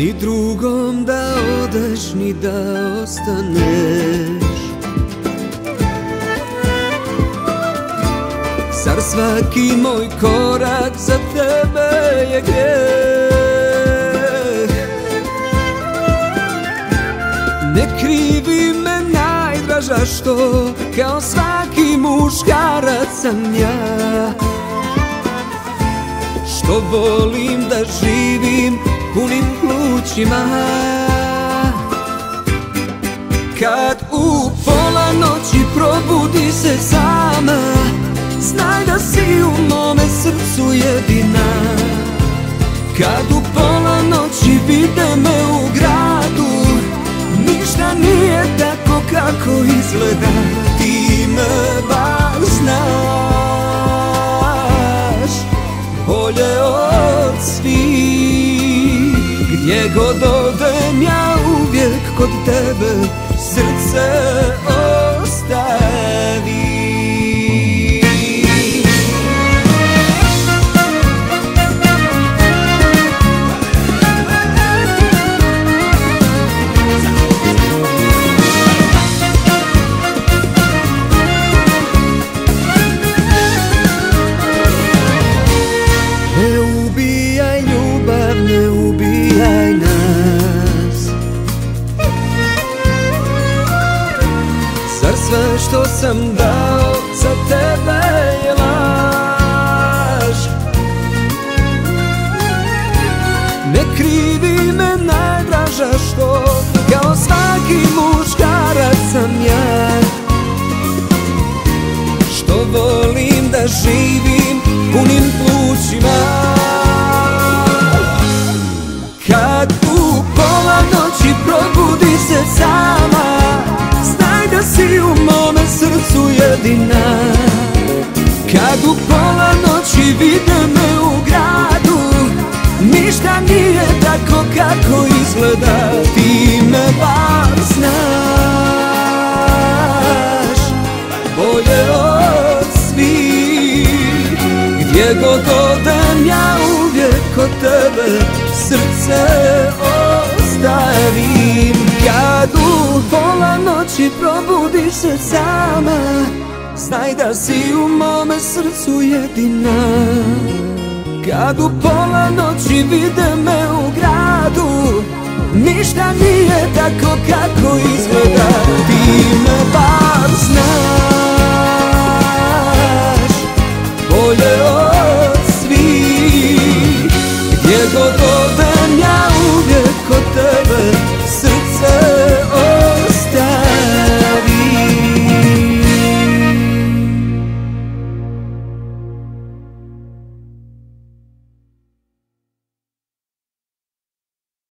ni drugom da odeš, ni da ostaneš. Zar svaki moj korak za tebe je greh? Ne krivi me najdraža što kao svaki muškarac sam ja, što volim da živim punim plućima. Kad u pola noći probudi se sama, znaj da si u mome srcu jedina. Kad u pola noći vide me u gradu, ništa nije tako kako izgleda. Ti me bar znaš bolje od svih. Gdje god odem ja uvijek kod tebe srce ostavi. Zar sve što sam dao za tebe je laž? Ne krivi me najdraža što kao svaki muškarac sam ja, što volim da živim punim plućima. Kad u pola noći probudi se sama, znaj da si u mome srcu jedina. Kad u pola noći vide me u gradu, ništa nije tako kako izgleda. Ti me bar znaš bolje od svih. Gdje god odem ja uvijek kod tebe srce ostavim. Kad u pola noći probudi se sama, znaj da si u mome srcu jedina. Kad u pola noći vide me u gradu, ništa nije tako kako izgleda.